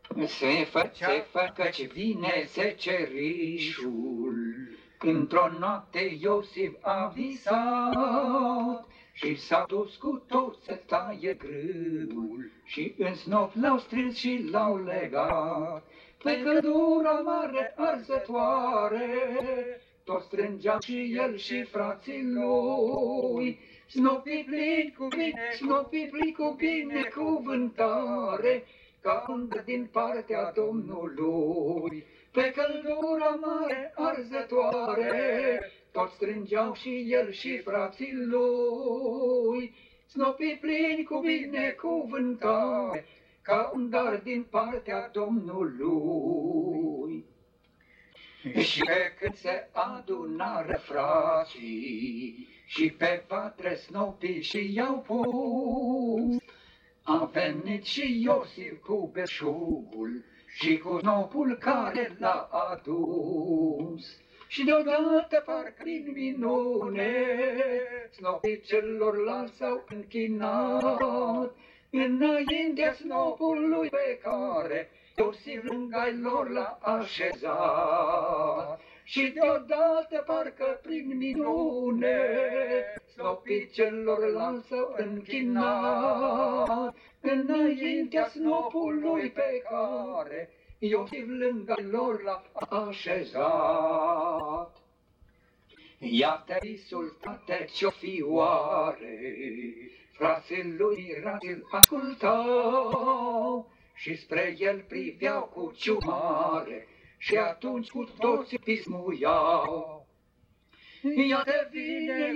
Se fă căci vine secerișul, într-o noapte Iosif a visat, și s-a dus cu toți să taie grâul, și în snop l-au strâns și l-au legat. Pe căldura mare arzătoare, toți strângeau și el și frații lui. Snopii plini cu bine, snopii plini cu binecuvântare, ca undă din partea Domnului. Pe căldura mare arzătoare, toți strângeau și el și frații lui. Snopii plini cu binecuvântare, ca un dar din partea Domnului. Și pe când se adunară frații, și pe patre snopii și i-au pus, a venit și Iosif cu belșugul și cu snopul care l-a adus. Și deodată, parcă prin minune, snopii celorlalți s-au închinat înaintea snopului pe care Iosif lângă lor l-a așezat. Și deodată, parcă prin minune, snopii celorlalți s-au închinat înaintea snopului pe care Iosif lângă lor l-a așezat. Iată visul, tate, ce-o fi oare, frații lui mirați-l ascultau și spre el priveau cu ciumare și atunci cu toți pismuiau. Iată vine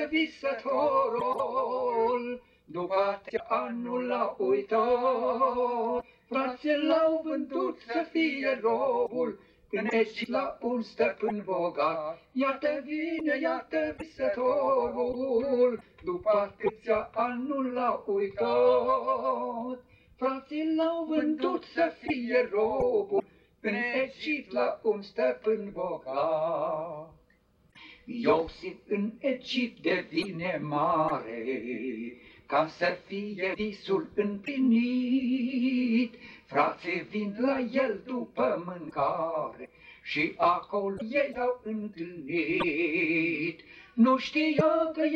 visătorul, după atâția ani nu l-a uitat. Frații l-au vândut să fie robul, în Egipt la un stăpân bogat. Iată vine visătorul, după atâția ani nu l-a uitat. Frații l-au vândut să fie robul, în Egipt la un stăpân bogat. Iosif în Egipt devine mare, ca să fie visul împlinit. Frații vin la el după mâncare și acolo ei l-au întâlnit. Nu știau că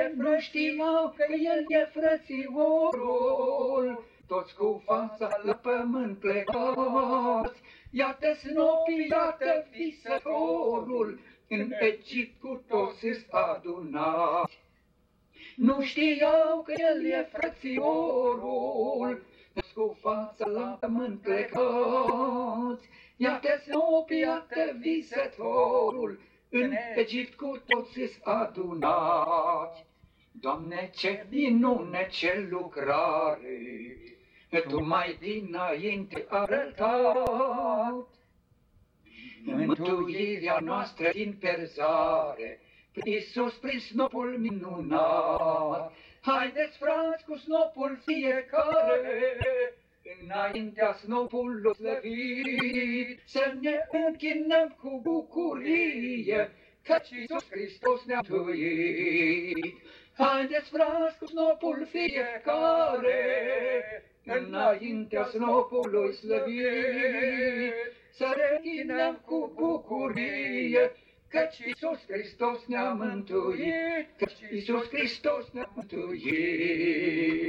el e frățiorul, toți cu fața la pământ plecați. Iată snopii, iată visătorul, în Egipt cu toți s adunați. Nu știau că el e frățiorul, toți cu fața la pământ plecați. Iată snopii, iată visătorul, în Egipt cu toți s adunați. Doamne, ce minune, ce lucrare, Tu mai dinainte arătat. Mântuirea noastră din perzare, prin Iisus, prin snopul minunat. Haideți, frați, cu snopul fiecare, înaintea snopului slăvit, să ne închinăm cu bucurie, căci Iisus Hristos ne-a mântuit. Haideți, frați, cu snopul fiecare, înaintea snopului slăvit, să ne închinăm cu bucurie, căci Iisus Hristos ne-a mântuit, căci Iisus Hristos ne-a mântuit.